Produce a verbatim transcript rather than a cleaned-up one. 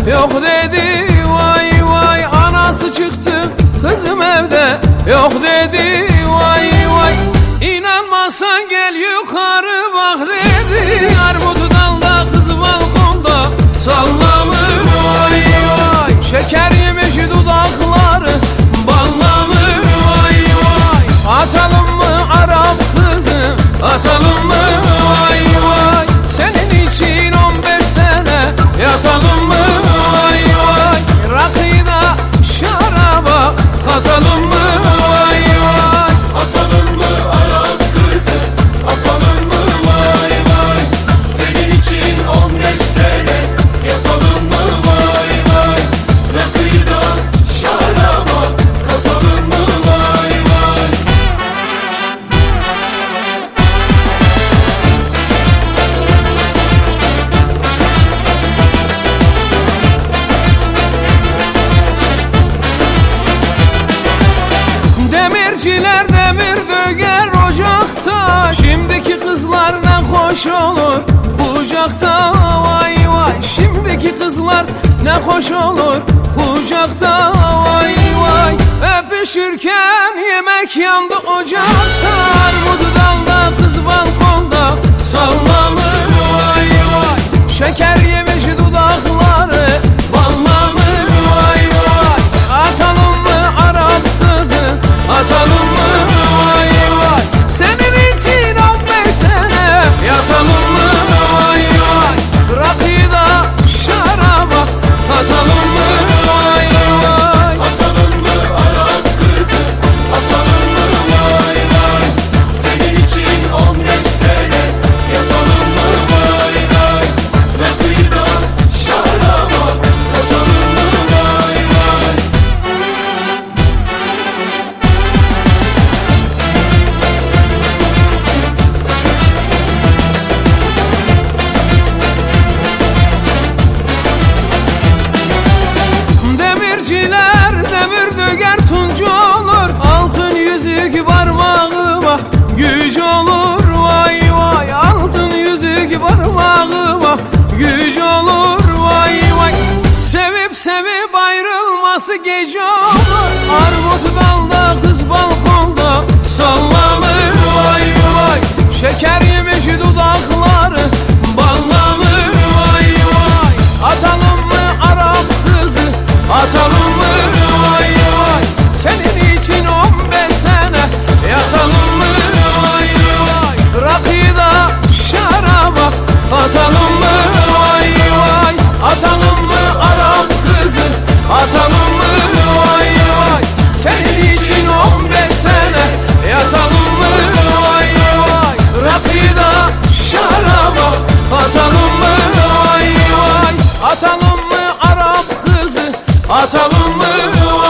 yok dedi. Vay vay, anası çıktı kızım evde yok dedi. Vay vay, İnanmazsan gel yukarı bak dedi. Armut dalda kız balkonda sallanır. Vay vay, şeker yemiş dudakları ballanır. Vay vay, atalım mı Arap kızı, atalım mı? Vay vay, senin için on beş sene yatalım mı? Vay vay, rakıyı da şaraba katalım mı? Vay vay, Atalım mı Arap kızı, atalım mı? Vay vay, senin için on beş sene yatalım mı? Vay vay, rakıyı da şaraba katalım mı? Vay vay. demirciler demir döger ocakta. Şimdiki kızlar ne hoş olur kucakta. Vay vay, şimdiki kızlar ne hoş olur kucakta. Vay vay, öpüşürken yemek yandı ocakta. Armut dalda kız balkonda sallanır. Vay vay, şeker yemiş dudakları ballanır. Vay vay, atalım mı Arap kızı, atalım mı? Vay vay, senin için on beş sene yatalım mı? Vay vay, rakıyı da şaraba katalım mı? Vay vay, Atalım mı Arap kızı, atalım mı? Vay vay, senin için on beş sene yatalım mı? Vay vay, rakıyı da şaraba katalım mı? Vay vay. demirciler demir döger tuncu olur. Altın yüzük parmağıma güç olur. Vay vay, altın yüzük parmağıma güç olur. Vay vay, sevip sevip ayrılması gece olur. Armut dalda kız balkonda sallanır. Vay vay, şeker yemiş dudakları ballanır. Vay vay, atalım mı Arap kızı, atalım mı? Vay vay, senin için on beş sene yatalım mı? Vay vay, rakıyı da şaraba katalım mı? Vay vay, atalım mı Arap kızı, atalım mı? Vay vay, senin için on beş sene yatalım mı? Vay vay, rakıyı da şaraba katalım mı? Vay vay, atalım mı Arap kızı, atalım mı?